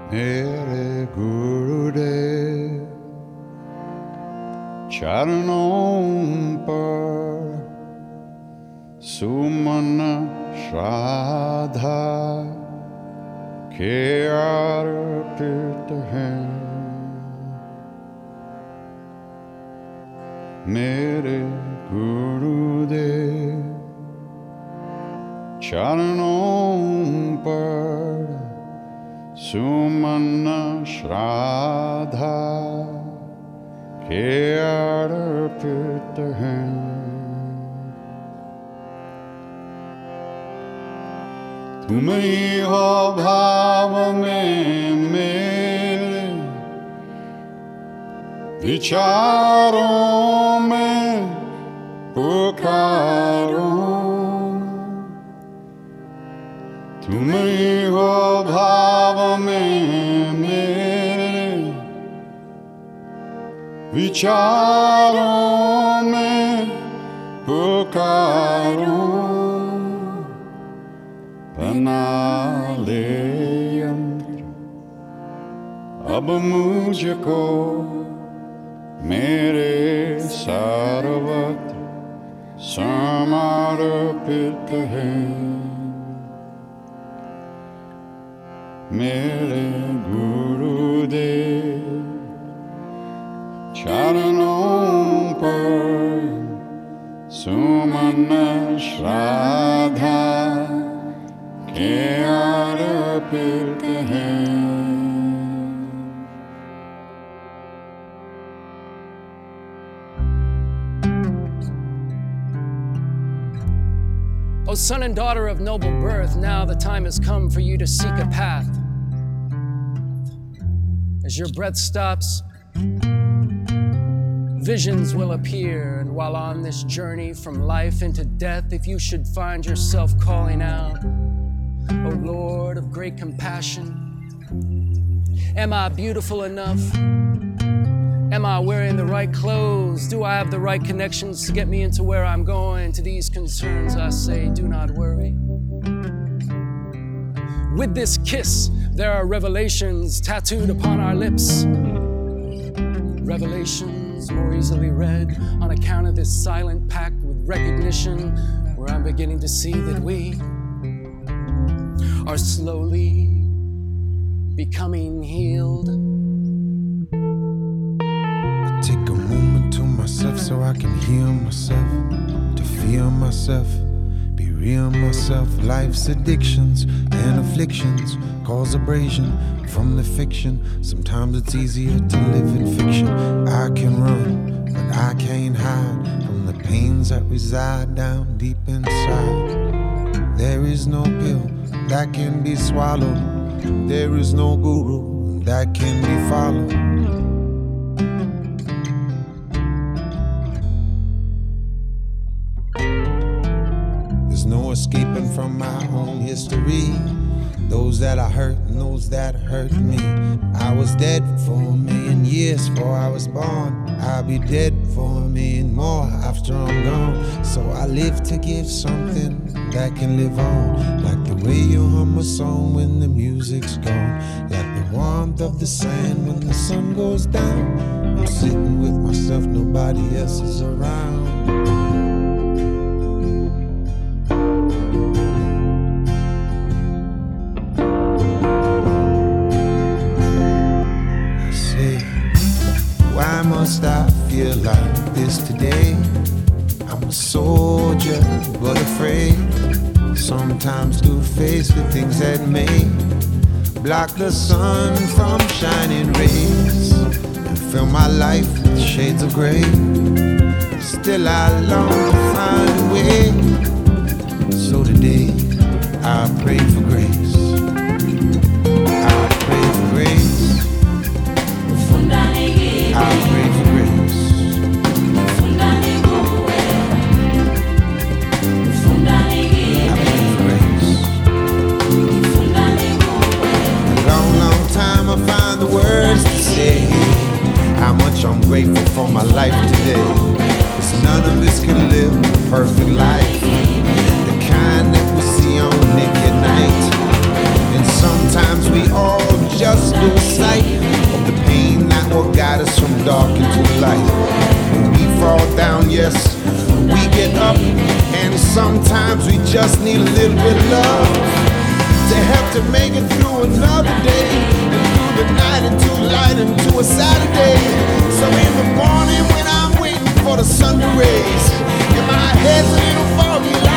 मेरे गुरुदेव चरणों पर सुमन श्रद्धा के अर्पित हैं। मेरे गुरुदेव चरणों पर सुमन श्रद्धा के अर्पित हैं। तुम ही हो भाव में मेरे विचारों में पुकारो। तुम ही हो भाव में मेरे विचारों में पुकारो। बना ले यंत्र अब मुझको मेरे सर्वत्र समर्पित है। मेरे गुरुदेव चरणों पर सुमन श्रद्धा के अर्पित हैं। O son and daughter of noble birth, now the time has come for you to seek a path. As your breath stops, visions will appear, and while on this journey from life into death, if you should find yourself calling out, O Lord of great compassion, am I beautiful enough? Am I wearing the right clothes? Do I have the right connections to get me into where I'm going? To these concerns I say, do not worry. With this kiss, there are revelations tattooed upon our lips. Revelations more easily read on account of this silent pact with recognition, where I'm beginning to see that we are slowly becoming healed. Take a moment to myself so I can heal myself, to feel myself, be real myself. Life's addictions and afflictions cause abrasion from the fiction. Sometimes it's easier to live in fiction. I can run, but I can't hide from the pains that reside down deep inside. There is no pill that can be swallowed. There is no guru that can be followed. No escaping from my own history. Those that I hurt and those that hurt me. I was dead for 1,000,000 years before I was born. I'll be dead for 1,000,000 more after I'm gone. So I live to give something that can live on. Like the way you hum a song when the music's gone. Like the warmth of the sand when the sun goes down. I'm sitting with myself, nobody else is around. Why must I feel like this today? I'm a soldier, but afraid. Sometimes to face the things that may block the sun from shining rays and fill my life with shades of gray. Still I long to find a way. So today I pray for grace. I pray for grace. I pray for grace. I pray for grace. A long, long time I find the words to say how much I'm grateful for my life today. 'Cause none of this can live a perfect life Sometimes we just need a little bit of love to help to make it through another day, and through the night into light into a Saturday. So in the morning when I'm waiting for the sun to raise, and my head's a little foggy